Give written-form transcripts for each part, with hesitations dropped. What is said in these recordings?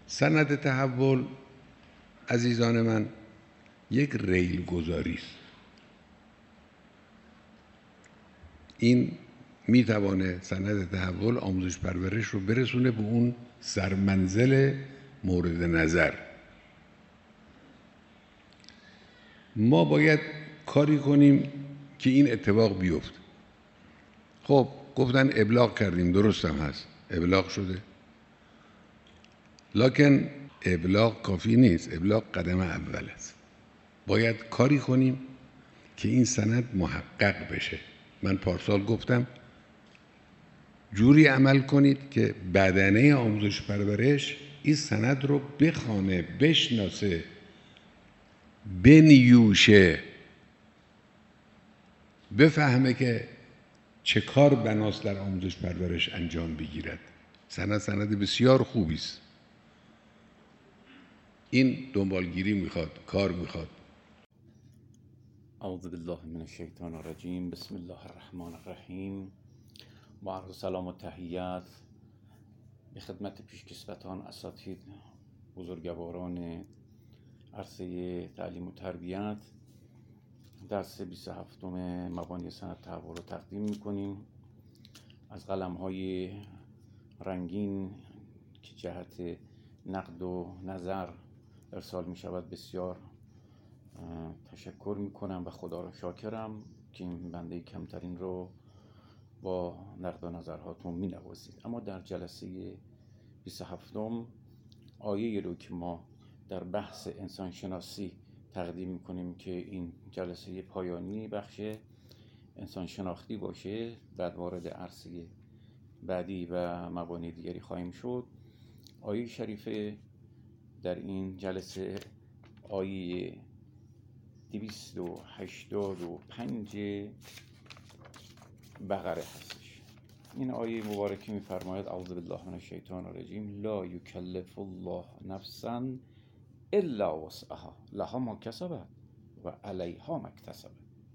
سند تحول عزیزان من یک ریل گذاری است. این میتوانه سند تحول آموزش پرورش رو برسونه به اون سرمنزل مورد نظر. ما باید کاری کنیم که این اتفاق بیفته. خب گفتن ابلاغ کردیم، درست هم هست، ابلاغ شده، لکن ابلاغ کافی نیست، ابلاغ قدم اول است. باید کاری کنیم که این سند محقق بشه. من پارسال گفتم جوری عمل کنید که بدنه آموزش پرورش این سند رو بخوانه، بشناسه، بنیوشه، بفهمه که چه کار بناست در آموزش پرورش انجام بگیرد. سند بسیار خوبی است. این دنبالگیری میخواد، کار میخواد. اعوذ بالله من الشیطان الرجیم. بسم الله الرحمن الرحیم. با عرض سلام و تحیت به خدمت پیشکسوتان، اساتید، بزرگواران عرصه تعلیم و تربیت، درس 27 مبانی سند تحول رو تقدیم میکنیم. از قلم‌های رنگین که جهت نقد و نظر ارسال می شود بسیار تشکر میکنم و خدا رو شاکرم که این بنده کمترین رو با نقد و نظرهاتون می نوازید. اما در جلسه 27 آیه رو که ما در بحث انسان شناسی تقدیم میکنیم که این جلسه پایانی بخش انسان شناختی باشه، بعد وارد عرصه بعدی و مبانی دیگری خواهیم شد. آیه شریفه در این جلسه آیه 285 بقره هستش. این آیه مبارکه می‌فرماید اعوذ بالله من الشیطان الرجیم لا یکلف الله نفسا الا وسعها لها ما کسبت و علیها ما اکتسبت.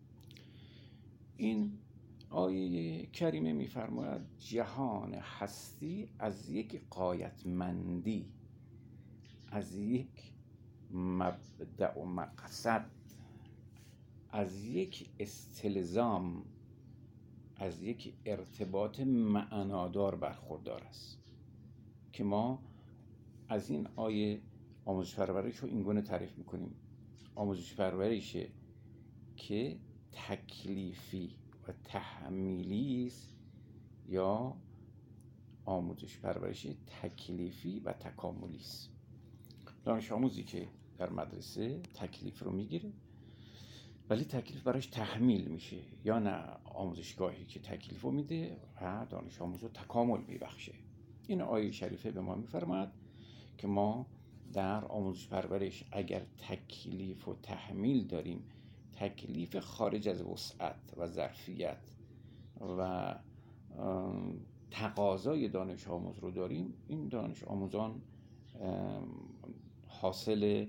این آیه کریمه می‌فرماید جهان هستی از یک غایتمندی، از یک مبدأ و مقصد، از یک استلزام، از یک ارتباط معنادار برخوردار است که ما از این آیه آموزش پرورش رو این گونه تعریف میکنیم: آموزش پرورشه که تکلیفی و تحمیلی است، یا آموزش پرورش تکلیفی و تکاملی است. دانش آموزی که در مدرسه تکلیف رو میگیره ولی تکلیف براش تحمیل میشه، یا نه آموزشگاهی که تکلیف رو میده و دانش آموز رو تکامل میبخشه. این آیه شریفه به ما میفرماید که ما در آموزش پرورش اگر تکلیف و تحمیل داریم، تکلیف خارج از وسعت و ظرفیت و تقاضای دانش آموز رو داریم، این دانش آموزان حاصل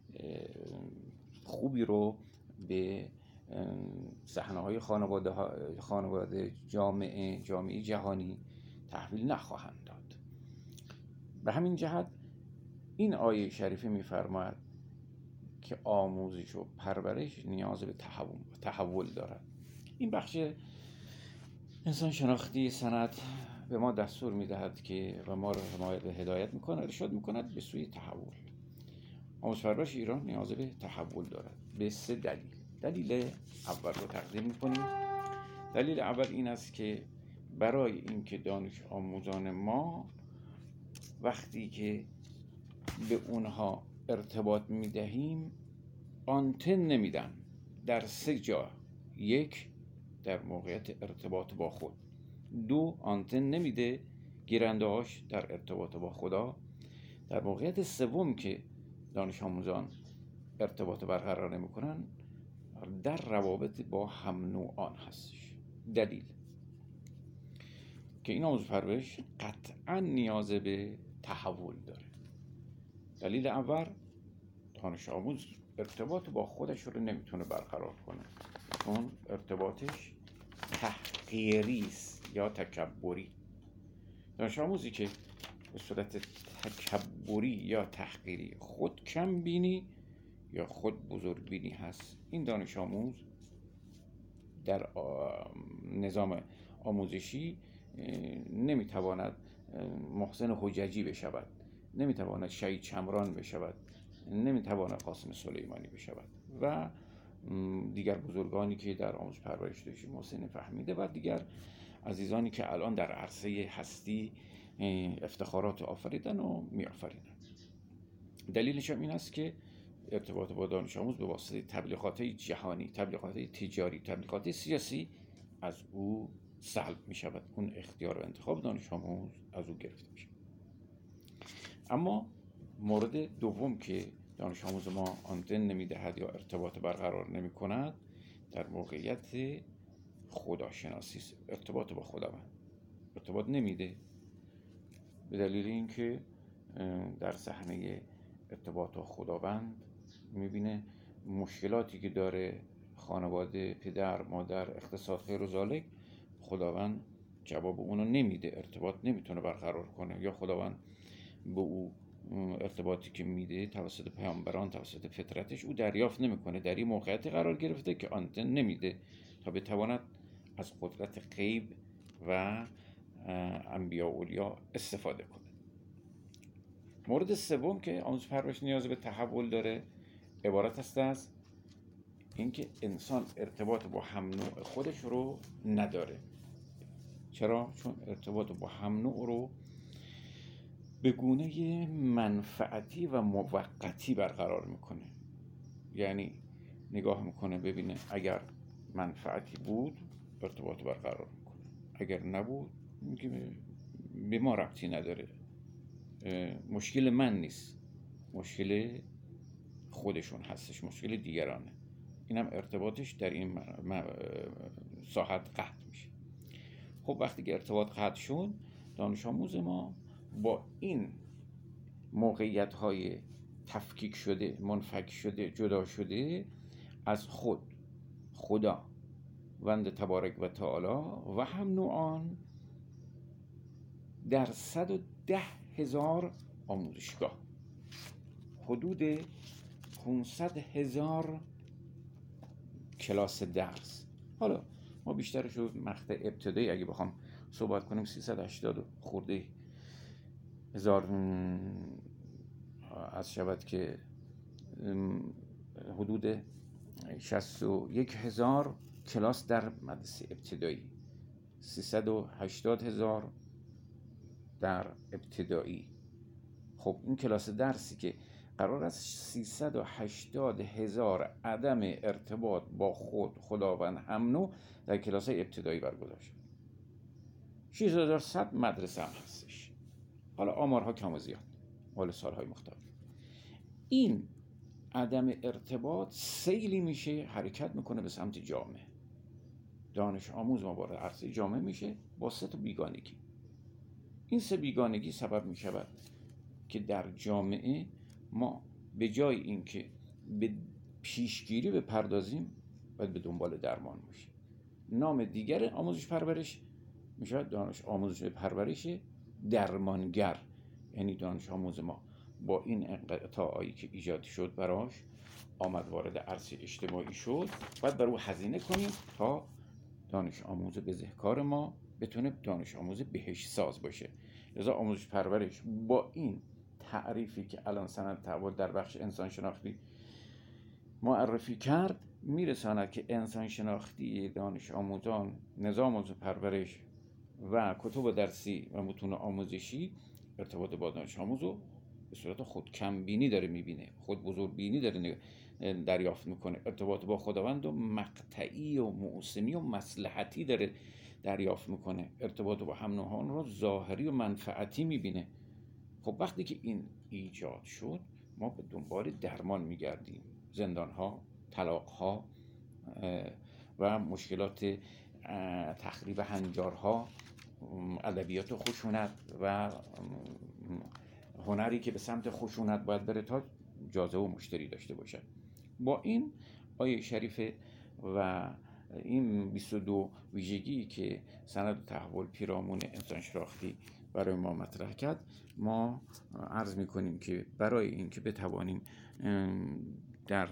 خوبی رو به صحنه‌های خانواده جامعه جهانی تحویل نخواهند داد. به همین جهت این آیه شریفه می‌فرماید که آموزش و پرورش نیاز به تحول دارد. این بخش انسان شناختی سند به ما دستور می‌دهد که و ما را هدایت می‌کند، ارشاد می‌کند به سوی تحول. آموزش پرورش ایران نیاز به تحول دارد به 3 دلیل. دلیل اول رو تقدیم می‌کنیم. دلیل اول این است که برای اینکه دانش آموزان ما وقتی که به اونها ارتباط می‌دهیم آنتن نمیدن در 3 جا: 1 در موقعیت ارتباط با خود، 2 آنتن نمیده گیرنده‌هاش در ارتباط با خدا، در موقعیت سوم که دانش آموزان ارتباط برقرار نمی‌کنن در روابط با هم نوعان هستش. دلیل که این آموزش پرورش قطعا نیاز به تحول داره. دلیل اول، دانش آموز ارتباط با خودش رو نمیتونه برقرار کنه چون ارتباطش تحقیری است یا تکبری. دانش آموزی که به صورت تکبری یا تحقیری، خود کم بینی یا خود بزرگ بینی هست. این دانش آموز در نظام آموزشی نمیتواند محسن حججی بشود، نمیتواند شهید شمران بشود، نمیتواند قاسم سلیمانی بشود و دیگر بزرگانی که در آموزش پرورش داشتیم، محسن فهمیده و دیگر عزیزانی که الان در عرصه هستی افتخارات آفریدن و میآفرینند. دلیلش هم این است که ارتباط با دانش آموز به واسطه تبلیغات جهانی، تبلیغات تجاری، تبلیغات سیاسی از او سلب می شود. اون اختیار و انتخاب دانش آموز از او گرفته می شود. اما مورد دوم که دانش آموز ما آنتن نمی دهد یا ارتباط برقرار نمی کند در موقعیت خداشناسی است. ارتباط با خداوند ارتباط نمیده، به دلیل اینکه در صحنه ارتباط با خداوند میبینه مشکلاتی که داره خانواده، پدر، مادر، اقتصاد، غیر و ذالک، خداوند جواب اونو نمیده، ارتباط نمیتونه برقرار کنه، یا خداوند به او ارتباطی که میده توسط پیامبران، توسط فطرتش او دریافت نمیکنه. در این موقعیتی قرار گرفته که آنتن نمیده تا بتواند از قدرت غیب و انبیاء و اولیا استفاده کنه. مورد سوم که آموزش پرورش نیاز به تحول داره عبارت است از اینکه انسان ارتباط با هم نوع خودش رو نداره. چرا؟ چون ارتباط با هم نوع رو به گونه منفعتی و موقتی برقرار میکنه. یعنی نگاه میکنه ببینه اگر منفعتی بود ارتباط برقرار میکنه، اگر نبود میگه به ما ربطی نداره، مشکل من نیست، مشکل خودشون هستش، مشکل دیگرانه. اینم ارتباطش در این ساحت قطع میشه. خب وقتی که ارتباط قطع شد، دانش آموز ما با این موقعیت های تفکیک شده، منفک شده، جدا شده از خود، خدا وند تبارک و تعالی و هم نوعان در 110,000 آموزشگاه، حدود 500,000 کلاس درس. حالا ما بیشترش رو مقطع ابتدایی اگه بخوام صحبت کنیم 380 خورده هزار از شود که حدود 61,000 کلاس در مدرسه ابتدایی، 380,000 در ابتدایی. خب این کلاس درسی که قرار است 380,000 عدم ارتباط با خداوند هم نوع در کلاس های ابتدایی برگزار شد. 6,100 مدرسه هم هستش. حالا آمارها کم و زیاد مال سالهای مختلف. این عدم ارتباط سیلی میشه، حرکت میکنه به سمت جامعه. دانش آموز ما وارد عرصه جامعه میشه با 3 بیگانگی. این 3 بیگانگی سبب میشود که در جامعه ما به جای اینکه به پیشگیری بپردازیم باید به دنبال درمان باشیم. نام دیگر آموزش پرورش میشه دانش آموزش پرورش درمانگر. یعنی دانش آموز ما با این انقطاعی که ایجاد شد براش آمد وارد عرصه اجتماعی شد، باید بر او هزینه کنیم تا دانش آموز بزهکار ما بتونه دانش آموز بهش ساز باشه. لذا آموزش پرورش با این تعریفی که الان سند تحول در بخش انسان شناختی معرفی کرد میرساند که انسان شناختی دانش آموزان، نظام آموزش پرورش و کتب درسی و متون آموزشی ارتباط با دانش آموز رو به صورت خود کم بینی داره میبینه، خود بزرگ بینی داره دریافت میکنه. ارتباط با خداوند و مقطعی و موسمی و مصلحتی داره دریافت میکنه. ارتباط با هم نوعان رو ظاهری و منفعتی میبینه. خب وقتی که این ایجاد شد ما به دنبال درمان میگردیم. زندانها، طلاقها و مشکلات تخریب هنجارها، ادبیات خشونت و هنری که به سمت خشونت باید بره تا جاذبه و مشتری داشته باشد. با این آیه شریفه و این 22 ویژگی که سند تحول پیرامون انسان شناختی برای ما مطرح کرد، ما عرض میکنیم که برای اینکه بتوانیم در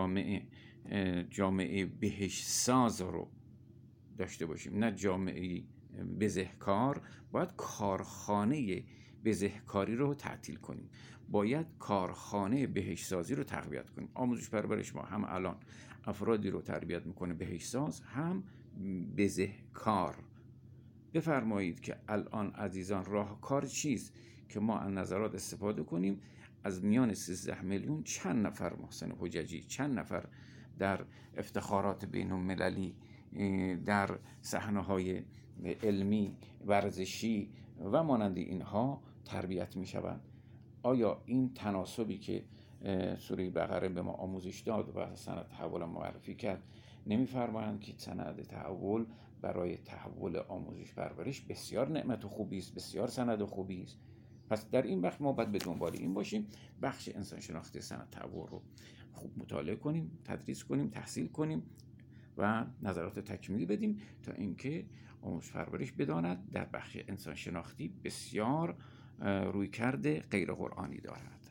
جامعه بهش ساز رو داشته باشیم، نه جامعه بزهکار، باید کارخانه بزهکاری رو تعطیل کنیم، باید کارخانه بهشتسازی رو تقویت کنیم. آموزش پرورش ما هم الان افرادی رو تربیت میکنه بهشتساز، هم بزهکار. بفرمایید که الان عزیزان راهکار چیست که ما از نظرات استفاده کنیم، از میان 13 میلیون چند نفر محسن حججی، چند نفر در افتخارات بین المللی، در صحنه‌های علمی، ورزشی و مانند اینها تربیت میشوند. آیا این تناسبی که سوره بقره به ما آموزش داد و سند تحول معرفی کرد، نمی‌فرمایند که سند تحول برای تحول آموزش پرورش بسیار نعمت و خوبی است، بسیار سند خوبی است؟ پس در این بخش ما باید به دنبال این باشیم، بخش انسان شناختی سند تحول رو خوب مطالعه کنیم، تدریس کنیم، تحصیل کنیم و نظرات تکمیلی بدیم تا اینکه آموزش پرورش بداند در بخش انسان شناختی بسیار رویکرد غیر قرآنی دارد.